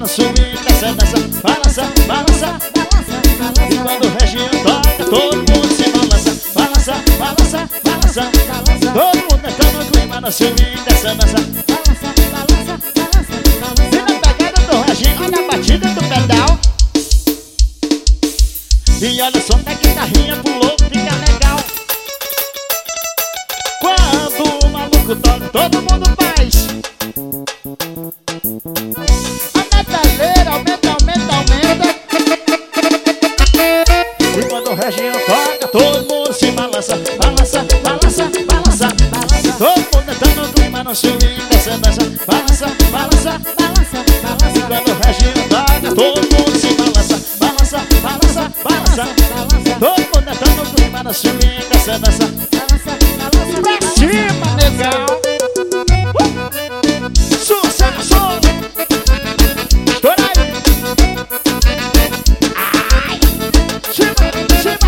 no swing dessa dança. Balança, balança, balança, balança. E quando o Reginho toca, todo mundo se balança. Balança, balança, balança, balança. Todo mundo entra no clima no swing dessa dança. Balança, balança, balança, balança. E na pegada do Reginho, olha a batida do pedal. E olha só na guitarrinha pulou, fica legal. Quando o maluco toca, todo mundo faz. A metaleira aumenta, aumenta, aumenta. E quando o Reginho toca, todo mundo se balança. Balança, balança, balança, balança. Todo mundo entrando no clima no swing dessa dança. Balança, balança, balança, balança. E quando o Reginho toca, todo mundo se balança. Balança, balança, balança, balança. Todo mundo entrando no clima no swing dessa dança. Balança, balança, pra cima, negão. Sucesso! Estoura aí! Ai! Cima, cima!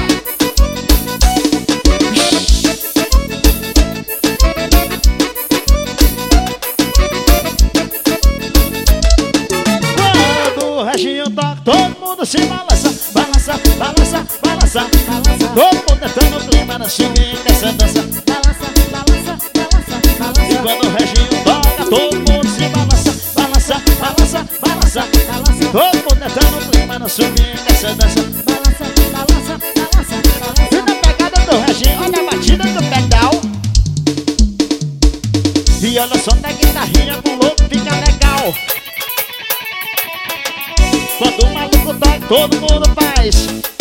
Quando o Reginho toca, todo mundo se balança. Balança, balança, balança, balança. Todo mundo entrando no clima no swing dessa dança. Balança, balança, balança, balança. E quando o Reginho toca, todo mundo se balança. Balança, balança, balança, balança. Todo mundo entrando no clima no swing dessa dança. Balança, balança, balança, balança. E na pegada do Reginho, olha a batida do pedal. E olha só na guitarrinha pulou, fica legal. Quando o maluco toca, todo mundo faz.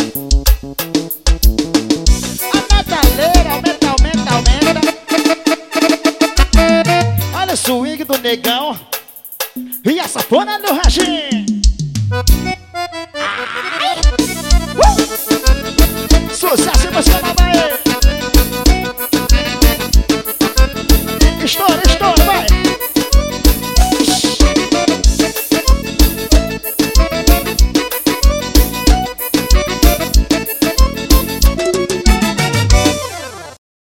A metaleira aumenta, aumenta, aumenta. Olha o swing do negão. E a sanfona do Reginho. Sucesso emocional, vai!